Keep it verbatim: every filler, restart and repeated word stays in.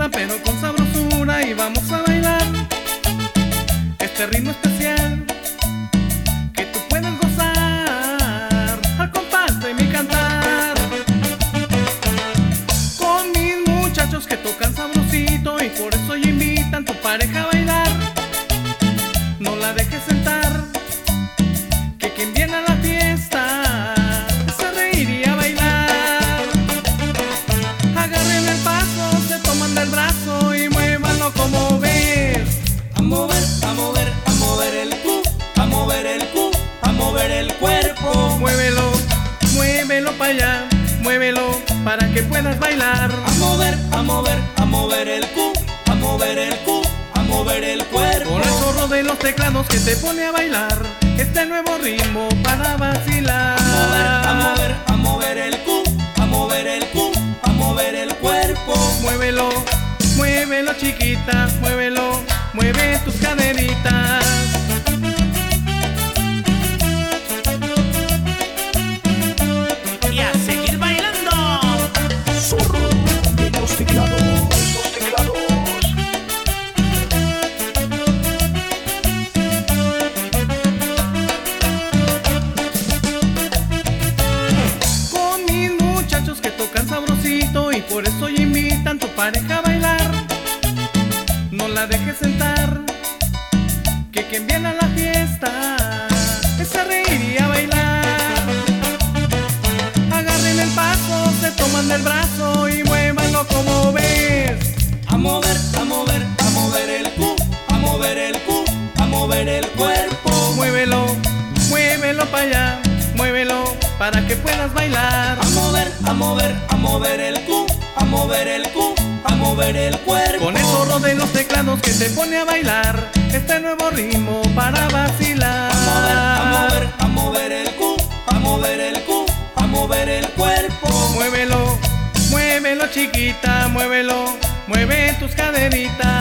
dulzura pero con sabrosura, y vamos a bailar este ritmo especial que tú puedes gozar al compás de mi cantar. Con mis muchachos que tocan sabrosito y por eso ya invitan a tu pareja a bailar. No la dejes sentar, que quien viene a la fiesta se reiría a bailar. Agarren el paso, se toman del brazo y muévanlo como ves. A mover, a mover, a mover el cu, a mover el cu, a mover el cuerpo. Muévelo, muévelo para allá, muévelo para que puedas bailar. A mover, a mover, a mover el cu, a mover el cu, a mover el cuerpo. Con el zorro de los teclados que te pone a bailar este nuevo ritmo para vacilar. A mover, a mover, a mover el cu, a mover el cu, a mover el cuerpo. Muévelo, muévelo chiquita, muévelo, mueve tus caderitas. Y a seguir bailando. Zorro de los teclados. Los teclados. Con mis muchachos que tocan sabrosito y por eso ya invitan a tu pareja a bailar. No la dejes sentar, que quien viene a la fiesta se reiría a bailar. Agarren el paso, se toman del brazo y muévanlo como ves. A mover, a mover, a mover el cu, a mover el cu, a mover el cuerpo. Muévelo, muévelo para allá, muévelo para que puedas bailar. A mover, a mover, a mover el cu, a mover el cu, a mover el cuerpo. Con el zorro de los teclados que te pone a bailar este nuevo ritmo para vacilar. A mover, a mover, a mover el cu, a mover el cu, a mover el cuerpo. Muévelo, muévelo chiquita, muévelo, mueve tus caderitas.